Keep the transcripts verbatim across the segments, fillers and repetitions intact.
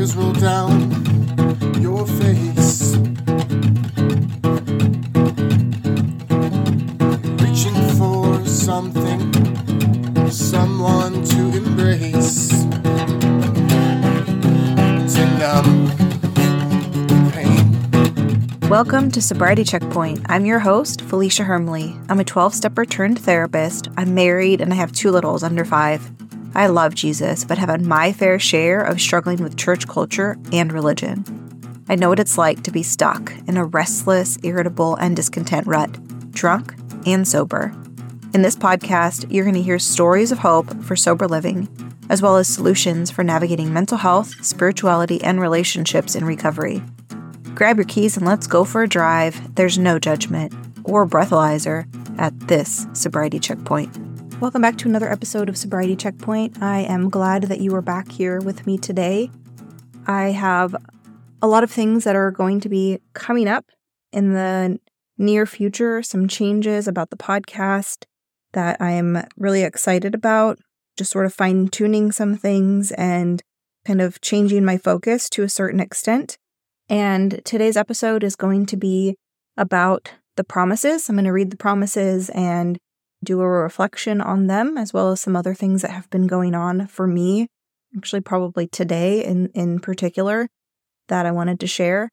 tears roll down your face. Reaching for something, someone to embrace. To numb the pain. Welcome to Sobriety Checkpoint. I'm your host, Felicia Hermley. I'm a twelve-stepper turned therapist. I'm married and I have two littles under five. I love Jesus, but have had my fair share of struggling with church culture and religion. I know what it's like to be stuck in a restless, irritable, and discontent rut, drunk and sober. In this podcast, you're going to hear stories of hope for sober living, as well as solutions for navigating mental health, spirituality, and relationships in recovery. Grab your keys and let's go for a drive. There's no judgment or breathalyzer at this Sobriety Checkpoint. Welcome back to another episode of Sobriety Checkpoint. I am glad that you are back here with me today. I have a lot of things that are going to be coming up in the near future, some changes about the podcast that I am really excited about, just sort of fine-tuning some things and kind of changing my focus to a certain extent. And today's episode is going to be about the promises. I'm going to read the promises and do a reflection on them, as well as some other things that have been going on for me, actually probably today in, in particular, that I wanted to share.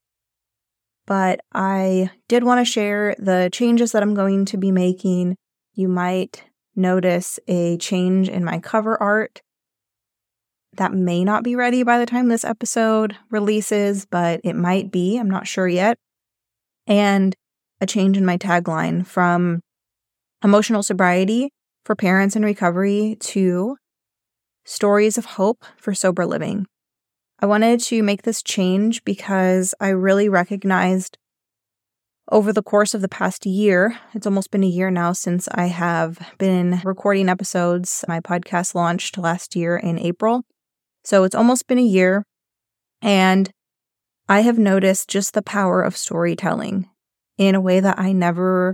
But I did want to share the changes that I'm going to be making. You might notice a change in my cover art that may not be ready by the time this episode releases, but it might be. I'm not sure yet. And a change in my tagline from emotional sobriety for parents in recovery to stories of hope for sober living. I wanted to make this change because I really recognized over the course of the past year, it's almost been a year now since I have been recording episodes. My podcast launched last year in April. So it's almost been a year, and I have noticed just the power of storytelling in a way that I never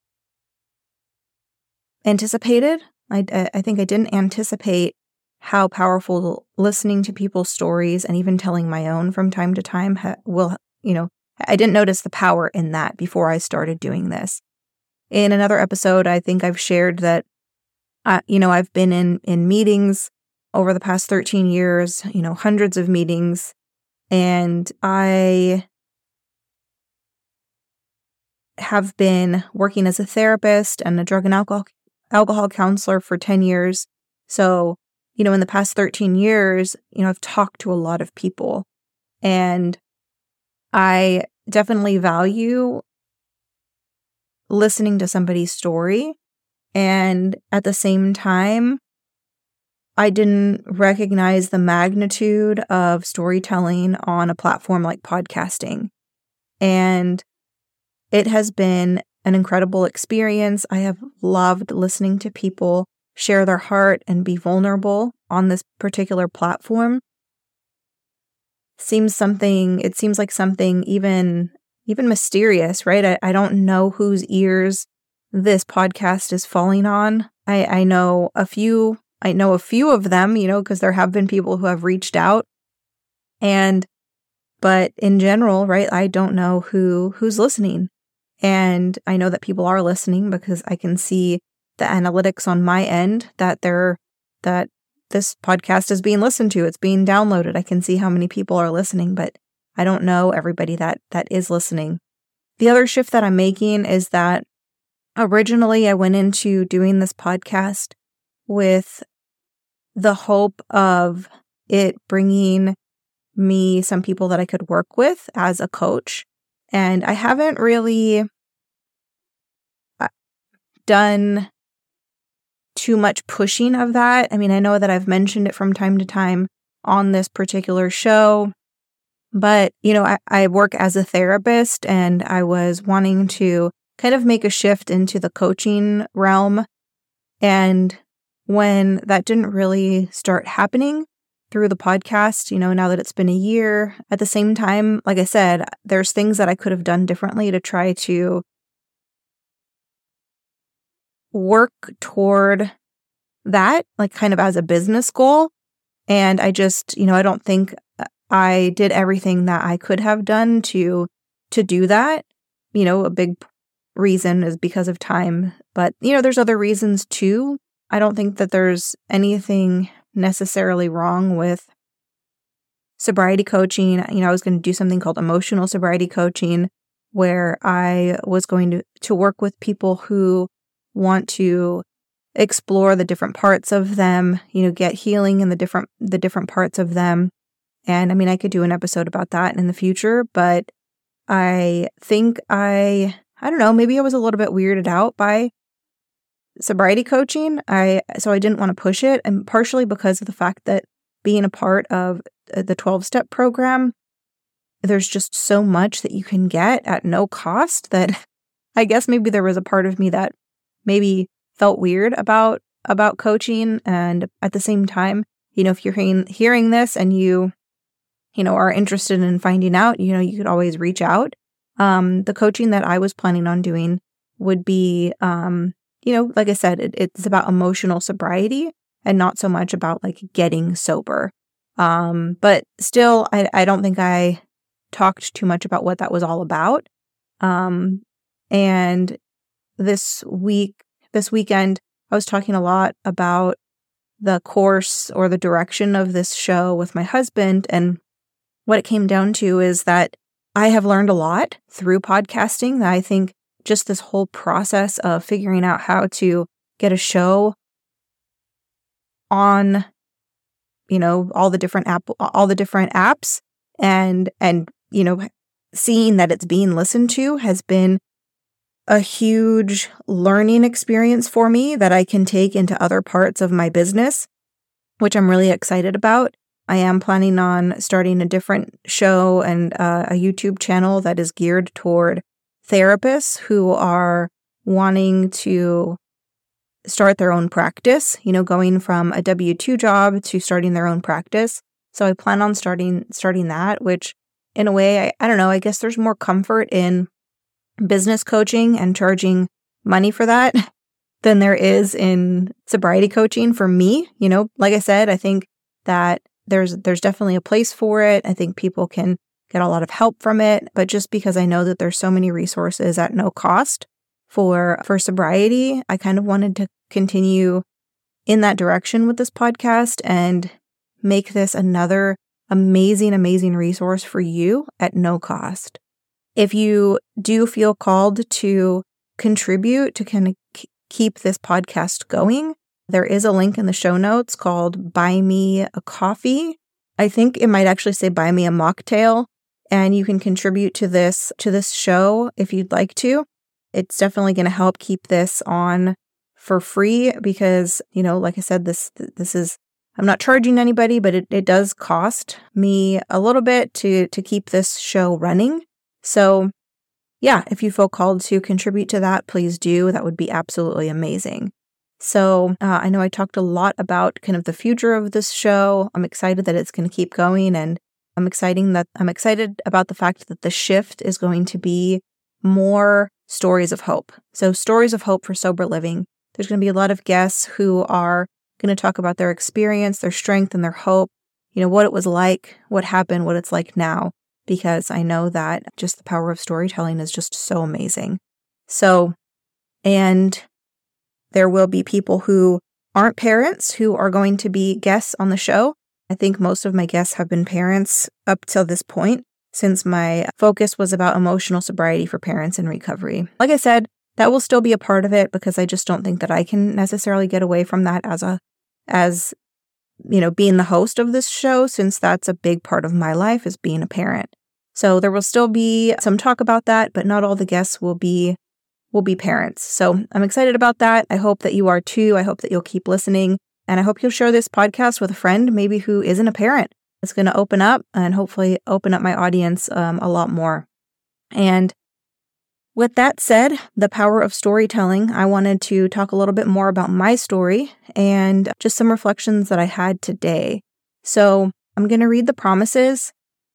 anticipated. I, I think I didn't anticipate how powerful listening to people's stories and even telling my own from time to time ha- will, you know, I didn't notice the power in that before I started doing this. In another episode, I think I've shared that, uh, you know, I've been in, in meetings over the past thirteen years, you know, hundreds of meetings, and I have been working as a therapist and a drug and alcohol alcohol counselor for ten years. So, you know, in the past thirteen years, you know, I've talked to a lot of people, and I definitely value listening to somebody's story. And at the same time, I didn't recognize the magnitude of storytelling on a platform like podcasting. And it has been an incredible experience. I have loved listening to people share their heart and be vulnerable on this particular platform. Seems something, it seems like something even, even mysterious, right? I, I don't know whose ears this podcast is falling on. I, I know a few I know a few of them, you know, because there have been people who have reached out. And, but in general, right, I don't know who who's listening. And I know that people are listening because I can see the analytics on my end that they're, that this podcast is being listened to. It's being downloaded. I can see how many people are listening, but I don't know everybody that that is listening. The other shift that I'm making is that originally I went into doing this podcast with the hope of it bringing me some people that I could work with as a coach. And I haven't really done too much pushing of that. I mean, I know that I've mentioned it from time to time on this particular show, but, you know, I, I work as a therapist, and I was wanting to kind of make a shift into the coaching realm. And when that didn't really start happening through the podcast, you know, now that it's been a year, at the same time, like I said, there's things that I could have done differently to try to work toward that, like kind of as a business goal. And I just, you know, I don't think I did everything that I could have done to to do that. You know, a big reason is because of time, but you know, there's other reasons too. I don't think that there's anything necessarily wrong with sobriety coaching. You know, I was going to do something called emotional sobriety coaching, where I was going to, to work with people who want to explore the different parts of them, you know, get healing in the different the different parts of them. And I mean, I could do an episode about that in the future, but I think I, I don't know, maybe I was a little bit weirded out by sobriety coaching. I so I didn't want to push it, and partially because of the fact that being a part of the twelve-step program, there's just so much that you can get at no cost that I guess maybe there was a part of me that maybe felt weird about about coaching. And at the same time, you know, if you're hearing, hearing this and you, you know, are interested in finding out, you know, you could always reach out. Um, the coaching that I was planning on doing would be, um, you know, like I said, it, it's about emotional sobriety and not so much about like getting sober. Um, but still, I, I don't think I talked too much about what that was all about. Um, and this week, this weekend, I was talking a lot about the course or the direction of this show with my husband. And what it came down to is that I have learned a lot through podcasting. That I think just this whole process of figuring out how to get a show on, you know, all the different app, all the different apps and, and, you know, seeing that it's being listened to has been a huge learning experience for me that I can take into other parts of my business, which I'm really excited about. I am planning on starting a different show and uh, a YouTube channel that is geared toward therapists who are wanting to start their own practice, you know, going from a W two job to starting their own practice. So I plan on starting starting that, which in a way, I, I don't know, I guess there's more comfort in business coaching and charging money for that than there is in sobriety coaching for me. You know, like I said, I think that there's there's definitely a place for it. I think people can get a lot of help from it, but just because I know that there's so many resources at no cost for for sobriety, I kind of wanted to continue in that direction with this podcast and make this another amazing, amazing resource for you at no cost. If you do feel called to contribute to kind of k- keep this podcast going, there is a link in the show notes called Buy Me a Coffee. I think it might actually say Buy Me a Mocktail, and you can contribute to this to this show if you'd like to. It's definitely going to help keep this on for free because, you know, like I said, this this is I'm not charging anybody, but it, it does cost me a little bit to to keep this show running. So yeah, if you feel called to contribute to that, please do. That would be absolutely amazing. So uh, I know I talked a lot about kind of the future of this show. I'm excited that it's going to keep going, and I'm exciting that I'm excited about the fact that the shift is going to be more stories of hope. So stories of hope for sober living. There's going to be a lot of guests who are going to talk about their experience, their strength, and their hope. You know, what it was like, what happened, what it's like now. Because I know that just the power of storytelling is just so amazing. So, and there will be people who aren't parents who are going to be guests on the show. I think most of my guests have been parents up till this point, since my focus was about emotional sobriety for parents in recovery. Like I said, that will still be a part of it because I just don't think that I can necessarily get away from that as a, as, you know, being the host of this show, since that's a big part of my life is being a parent. So there will still be some talk about that, but not all the guests will be will be parents. So I'm excited about that. I hope that you are too. I hope that you'll keep listening, and I hope you'll share this podcast with a friend, maybe who isn't a parent. It's going to open up and hopefully open up my audience um, a lot more. And with that said, the power of storytelling, I wanted to talk a little bit more about my story and just some reflections that I had today. So I'm going to read the promises,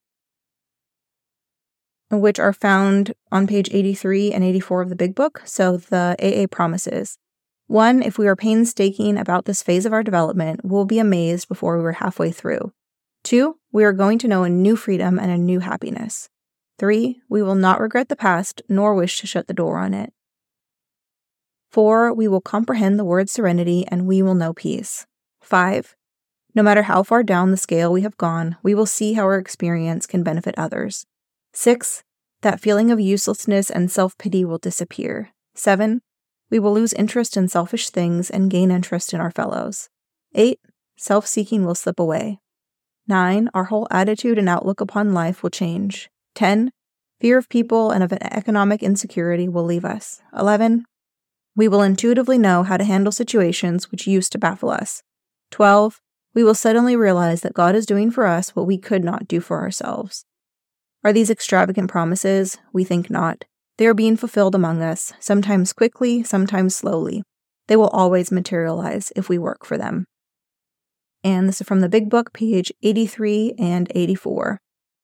which are found on page eighty-three and eighty-four of the Big Book. So the A A promises. One, if we are painstaking about this phase of our development, we'll be amazed before we were halfway through. Two, we are going to know a new freedom and a new happiness. Three, we will not regret the past nor wish to shut the door on it. Four, we will comprehend the word serenity and we will know peace. Five, no matter how far down the scale we have gone, we will see how our experience can benefit others. Six, that feeling of uselessness and self-pity will disappear. Seven, we will lose interest in selfish things and gain interest in our fellows. Eight, self-seeking will slip away. Nine, our whole attitude and outlook upon life will change. Ten, fear of people and of economic insecurity will leave us. Eleven, we will intuitively know how to handle situations which used to baffle us. Twelve, we will suddenly realize that God is doing for us what we could not do for ourselves. Are these extravagant promises? We think not. They are being fulfilled among us, sometimes quickly, sometimes slowly. They will always materialize if we work for them. And this is from the Big Book, page eighty-three and eighty-four.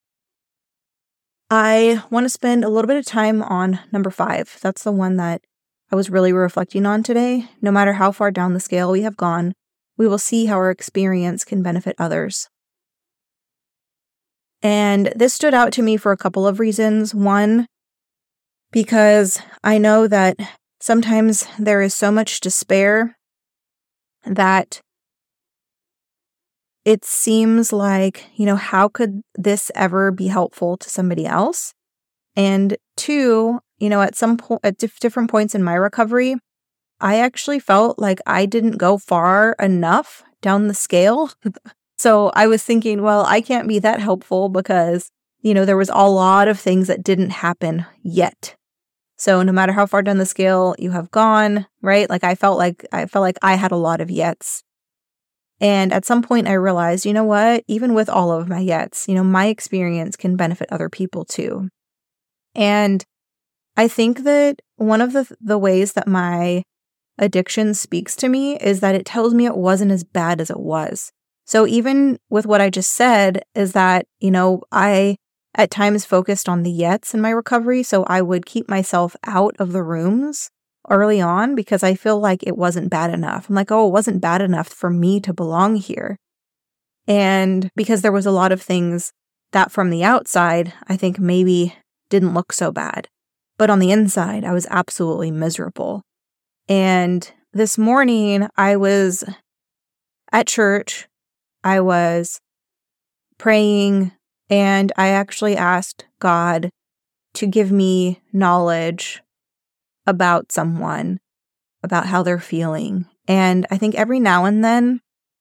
I want to spend a little bit of time on number five. That's the one that I was really reflecting on today. No matter how far down the scale we have gone, we will see how our experience can benefit others. And this stood out to me for a couple of reasons. One, because I know that sometimes there is so much despair that it seems like, you know, how could this ever be helpful to somebody else? And two, you know, at some point, at diff- different points in my recovery, I actually felt like I didn't go far enough down the scale. So I was thinking, well, I can't be that helpful because, you know, there was a lot of things that didn't happen yet. So no matter how far down the scale you have gone, right? Like I felt like I felt like I had a lot of yets. And at some point I realized, you know what, even with all of my yets, you know, my experience can benefit other people too. And I think that one of the the ways that my addiction speaks to me is that it tells me it wasn't as bad as it was. So even with what I just said is that, you know, I at times focused on the yets in my recovery. So I would keep myself out of the rooms early on because I feel like it wasn't bad enough. I'm like, oh, it wasn't bad enough for me to belong here. And because there was a lot of things that from the outside, I think maybe didn't look so bad. But on the inside, I was absolutely miserable. And this morning, I was at church. I was praying, and I actually asked God to give me knowledge about someone, about how they're feeling. And I think every now and then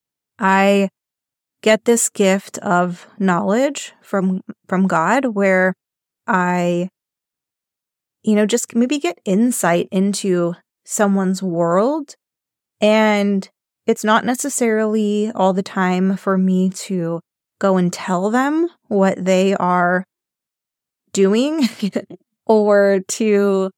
I get this gift of knowledge from from God where I, you know, just maybe get insight into someone's world. And it's not necessarily all the time for me to go and tell them what they are doing or to,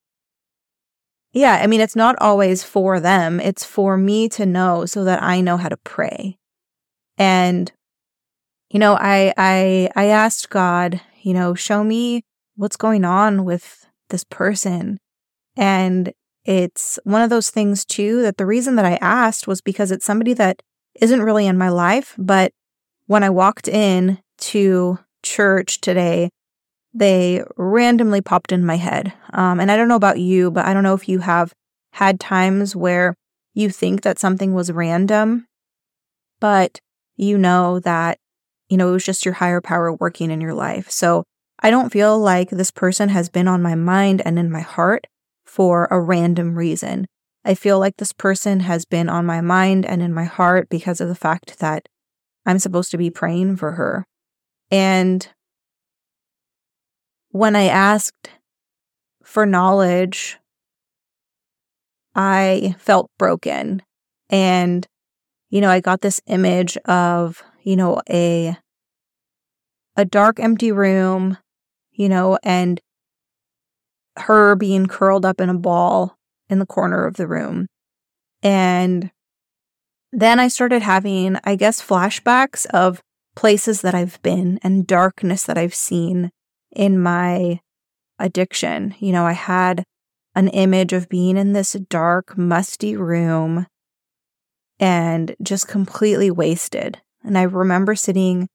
yeah, I mean, it's not always for them. It's for me to know so that I know how to pray. And, you know, I, I, I asked God, you know, show me what's going on with this person. And it's one of those things too, that the reason that I asked was because it's somebody that isn't really in my life. But when I walked in to church today, they randomly popped in my head. Um, and I don't know about you, but I don't know if you have had times where you think that something was random, but you know that, you know, it was just your higher power working in your life. So I don't feel like this person has been on my mind and in my heart for a random reason. I feel like this person has been on my mind and in my heart because of the fact that I'm supposed to be praying for her. And when I asked for knowledge, I felt broken. And, you know, I got this image of, you know, a a dark, empty room, you know, and her being curled up in a ball in the corner of the room. And then I started having, I guess, flashbacks of places that I've been and darkness that I've seen in my addiction. You know, I had an image of being in this dark, musty room and just completely wasted. And I remember sitting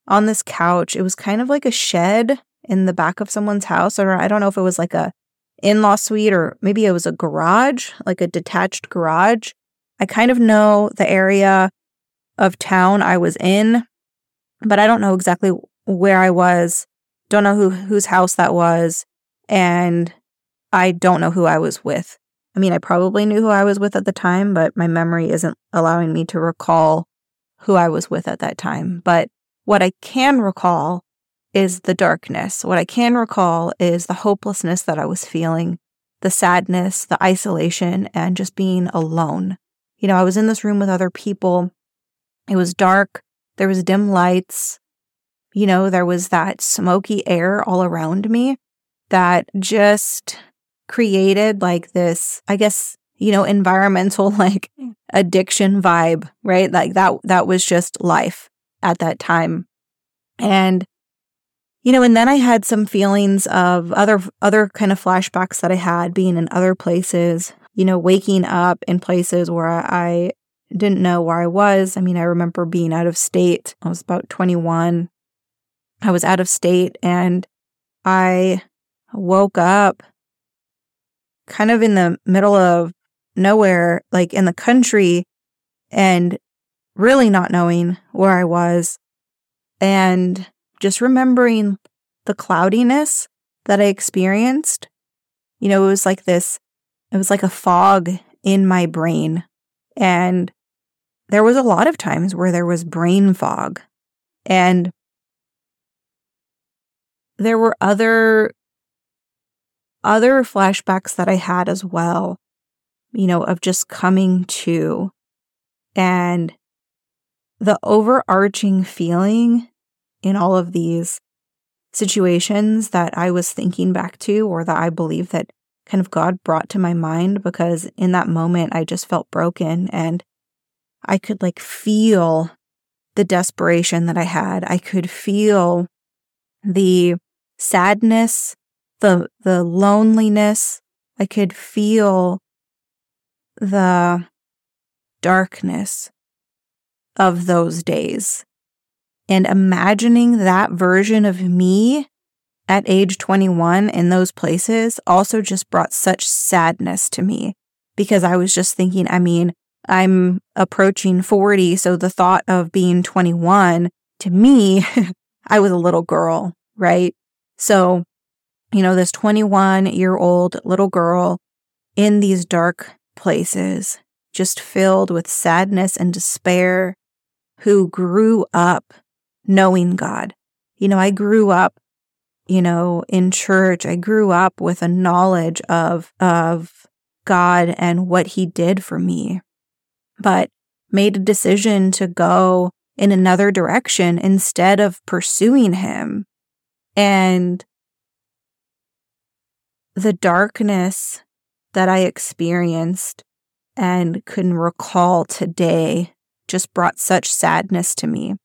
on this couch. It was kind of like a shed in the back of someone's house, or I don't know if it was like a in-law suite, or maybe it was a garage, like a detached garage. I kind of know the area of town I was in, but I don't know exactly where I was. Don't know who whose house that was, and I don't know who I was with. I mean, I probably knew who I was with at the time, but my memory isn't allowing me to recall who I was with at that time. But what I can recall is the darkness. What I can recall is the hopelessness that I was feeling, the sadness, the isolation, and just being alone. You know, I was in this room with other people. It was dark. There was dim lights. You know, there was that smoky air all around me that just created like this, I guess, you know, environmental like addiction vibe, right? Like that, that was just life at that time. And, you know, and then I had some feelings of other, other kind of flashbacks that I had being in other places, you know, waking up in places where I didn't know where I was. I mean, I remember being out of state. I was about twenty-one. I was out of state and I woke up kind of in the middle of nowhere, like in the country, and really not knowing where I was, and just remembering the cloudiness that I experienced. You know, it was like this, it was like a fog in my brain, and there was a lot of times where there was brain fog, and there were other other flashbacks that I had as well, you know, of just coming to, and the overarching feeling in all of these situations that I was thinking back to, or that I believe that kind of God brought to my mind, because in that moment I just felt broken, and I could like feel the desperation that I had. I could feel the sadness, the the loneliness. I could feel the darkness of those days. And imagining that version of me at age twenty-one in those places also just brought such sadness to me, because I was just thinking, I mean, I'm approaching forty, so the thought of being twenty-one, to me, I was a little girl, right? So, you know, this twenty-one-year-old little girl in these dark places, just filled with sadness and despair, who grew up knowing God. You know, I grew up, you know, in church. I grew up with a knowledge of, of God and what He did for me, but made a decision to go in another direction instead of pursuing Him. And the darkness that I experienced and couldn't recall today just brought such sadness to me.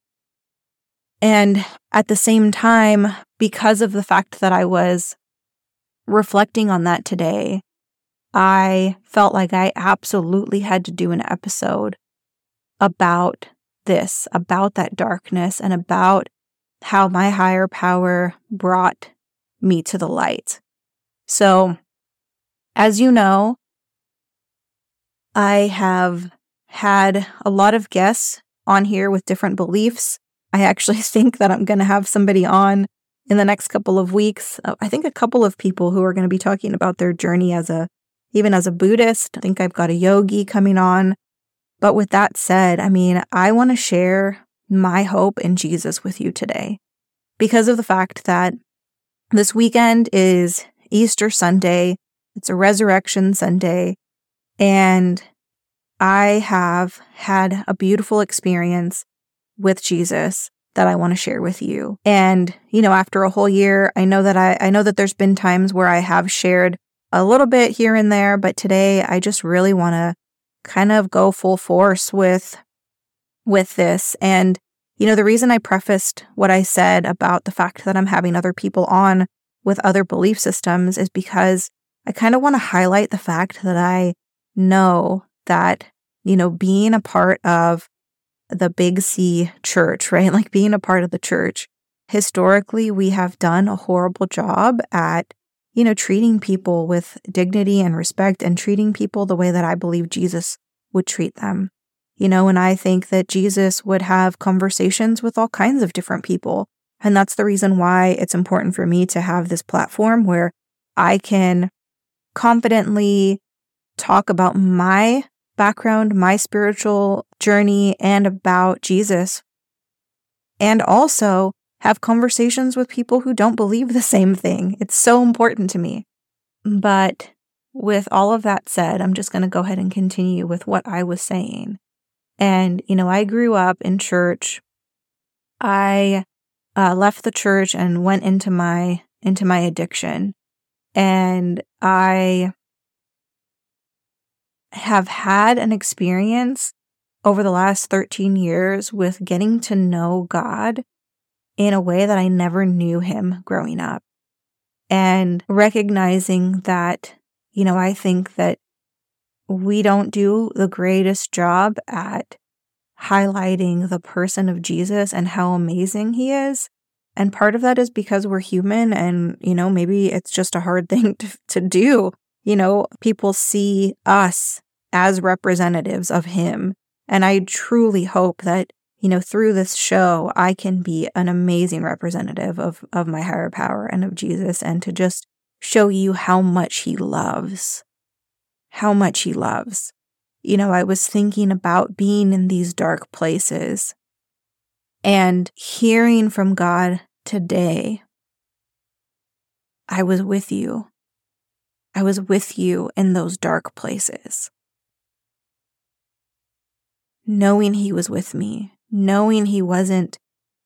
And at the same time, because of the fact that I was reflecting on that today, I felt like I absolutely had to do an episode about this, about that darkness, and about how my higher power brought me to the light. So, as you know, I have had a lot of guests on here with different beliefs. I actually think that I'm going to have somebody on in the next couple of weeks. I think a couple of people who are going to be talking about their journey as a, even as a Buddhist. I think I've got a yogi coming on. But with that said, I mean, I want to share my hope in Jesus with you today, because of the fact that this weekend is Easter Sunday. It's a Resurrection Sunday, and I have had a beautiful experience with Jesus that I want to share with you. And, you know, after a whole year, I know that I, I know that there's been times where I have shared a little bit here and there, but today I just really want to kind of go full force with, with this. And, you know, the reason I prefaced what I said about the fact that I'm having other people on with other belief systems is because I kind of want to highlight the fact that I know that, you know, being a part of the Big C church, right? Like being a part of the church. Historically, we have done a horrible job at, you know, treating people with dignity and respect and treating people the way that I believe Jesus would treat them. You know, and I think that Jesus would have conversations with all kinds of different people. And that's the reason why it's important for me to have this platform where I can confidently talk about my background, my spiritual journey, and about Jesus. And also have conversations with people who don't believe the same thing. It's so important to me. But with all of that said, I'm just going to go ahead and continue with what I was saying. And, you know, I grew up in church. I uh, left the church and went into my into my addiction. And I have had an experience over the last thirteen years with getting to know God in a way that I never knew him growing up. And recognizing that, you know, I think that we don't do the greatest job at highlighting the person of Jesus and how amazing he is. And part of that is because we're human and, you know, maybe it's just a hard thing to, to do. You know, people see us as representatives of him. And I truly hope that, you know, through this show, I can be an amazing representative of, of my higher power and of Jesus, and to just show you how much he loves, how much he loves. You know, I was thinking about being in these dark places and hearing from God today. I was with you. I was with you in those dark places. Knowing he was with me, knowing he wasn't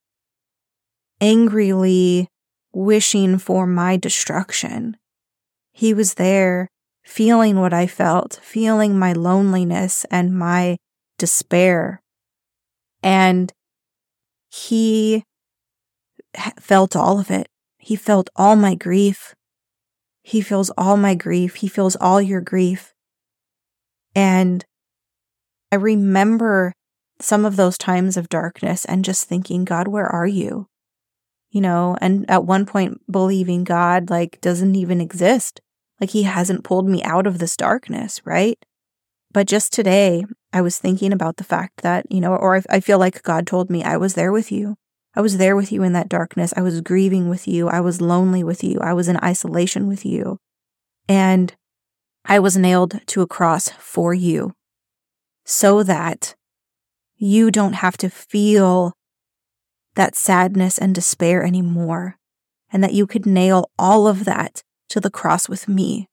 angrily wishing for my destruction. He was there feeling what I felt, feeling my loneliness and my despair. And he felt all of it. He felt all my grief. He feels all my grief. He feels all your grief. And I remember some of those times of darkness and just thinking, God, where are you? You know, and at one point believing God like doesn't even exist. Like he hasn't pulled me out of this darkness, right? But just today, I was thinking about the fact that, you know, or I, I feel like God told me I was there with you. I was there with you in that darkness. I was grieving with you. I was lonely with you. I was in isolation with you. And I was nailed to a cross for you so that you don't have to feel that sadness and despair anymore, and that you could nail all of that to the cross with me.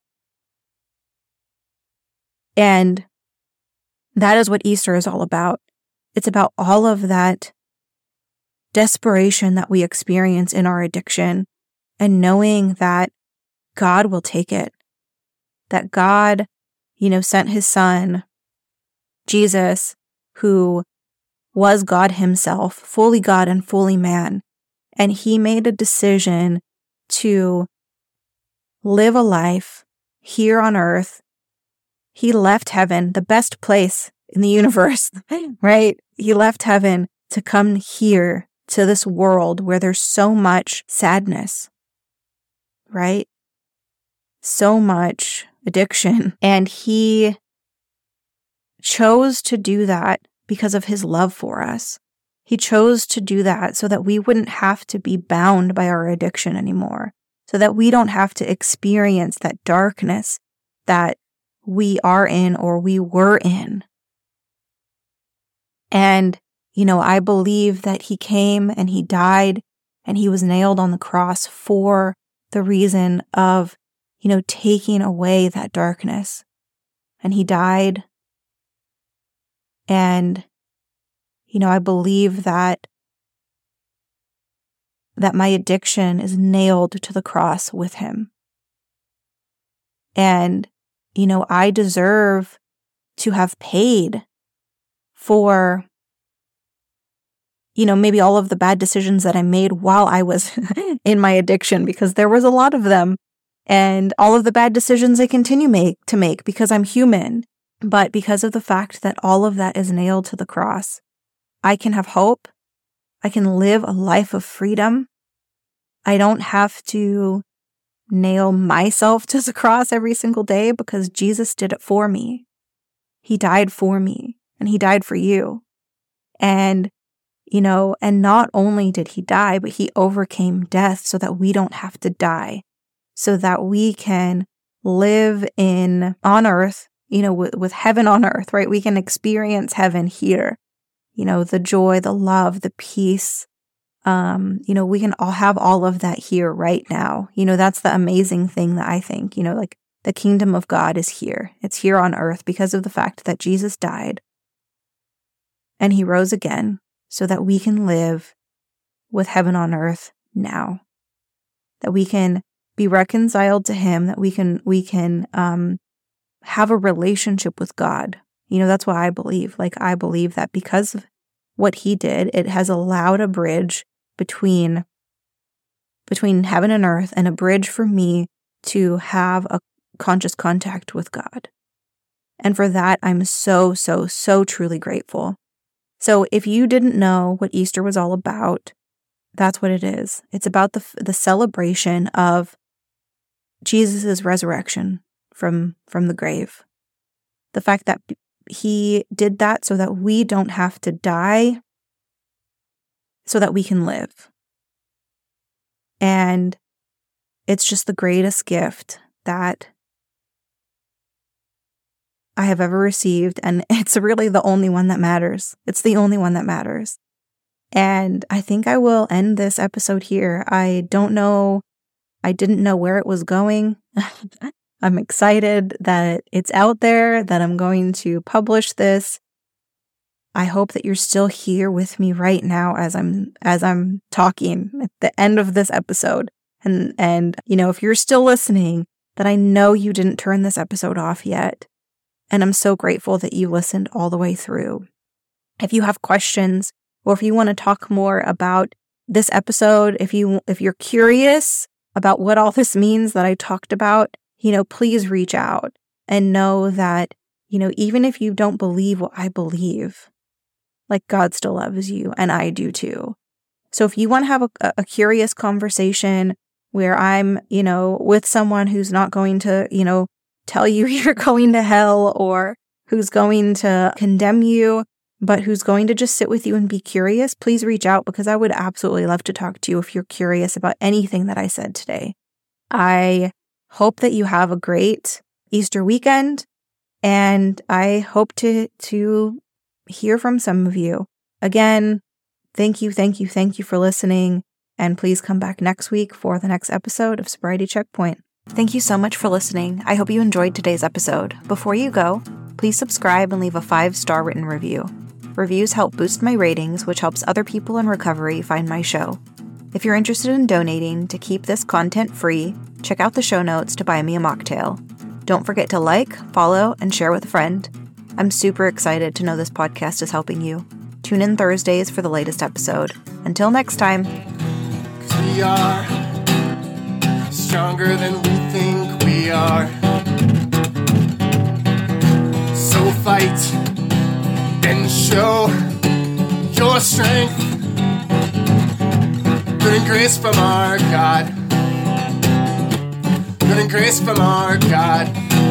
And that is what Easter is all about. It's about all of that desperation that we experience in our addiction, and knowing that God will take it. That God, you know, sent his son, Jesus, who was God himself, fully God and fully man. And he made a decision to live a life here on earth. He left heaven, the best place in the universe, right? He left heaven to come here to this world where there's so much sadness, right? So much addiction. And he chose to do that because of his love for us. He chose to do that so that we wouldn't have to be bound by our addiction anymore, so that we don't have to experience that darkness that we are in or we were in. And, you know, I believe that he came and he died and he was nailed on the cross for the reason of, you know, taking away that darkness. And he died. And, you know, I believe that that my addiction is nailed to the cross with him. And, you know, I deserve to have paid for, you know, maybe all of the bad decisions that I made while I was in my addiction, because there was a lot of them, and all of the bad decisions I continue make to make because I'm human. But because of the fact that all of that is nailed to the cross, I can have hope. I can live a life of freedom. I don't have to nail myself to the cross every single day because Jesus did it for me. He died for me, and he died for you. And, you know, and not only did he die, but he overcame death so that we don't have to die, so that we can live in, on earth, you know, with, with heaven on earth, right? We can experience heaven here. You know, the joy, the love, the peace. Um, you know, we can all have all of that here right now. You know, that's the amazing thing that I think, you know, like the kingdom of God is here. It's here on earth because of the fact that Jesus died and he rose again so that we can live with heaven on earth now. That we can be reconciled to him, that we can, we can, um, have a relationship with God. You know, that's what I believe. Like, I believe that because of what he did, it has allowed a bridge between, between heaven and earth, and a bridge for me to have a conscious contact with God. And for that, I'm so, so, so truly grateful. So if you didn't know what Easter was all about, that's what it is. It's about the the celebration of Jesus' resurrection from, from the grave. The fact that he did that so that we don't have to die, so that we can live. And it's just the greatest gift that I have ever received, and it's really the only one that matters. It's the only one that matters. And I think I will end this episode here. I don't know, I didn't know where it was going. I'm excited that it's out there, that I'm going to publish this. I hope that you're still here with me right now as I'm as I'm talking at the end of this episode. And and you know, if you're still listening, that I know you didn't turn this episode off yet. And I'm so grateful that you listened all the way through. If you have questions, or if you want to talk more about this episode, if you if you're curious about what all this means that I talked about, you know, please reach out and know that, you know, even if you don't believe what I believe, like, God still loves you, and I do too. So if you want to have a, a curious conversation where I'm, you know, with someone who's not going to, you know, tell you you're going to hell, or who's going to condemn you, but who's going to just sit with you and be curious, please reach out, because I would absolutely love to talk to you if you're curious about anything that I said today. I hope that you have a great Easter weekend, and I hope to to hear from some of you. Again, thank you, thank you, thank you for listening, and please come back next week for the next episode of Sobriety Checkpoint. Thank you so much for listening. I hope you enjoyed today's episode. Before you go, please subscribe and leave a five-star written review. Reviews help boost my ratings, which helps other people in recovery find my show. If you're interested in donating to keep this content free, check out the show notes to buy me a mocktail. Don't forget to like, follow, and share with a friend. I'm super excited to know this podcast is helping you. Tune in Thursdays for the latest episode. Until next time. 'Cause we are stronger than we think we are. So fight and show your strength. Good and grace from our God. Good and grace from our God.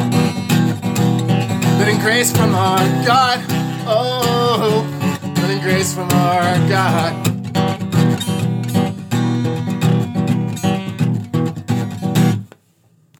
Good and grace from our God. Oh, good and grace from our God.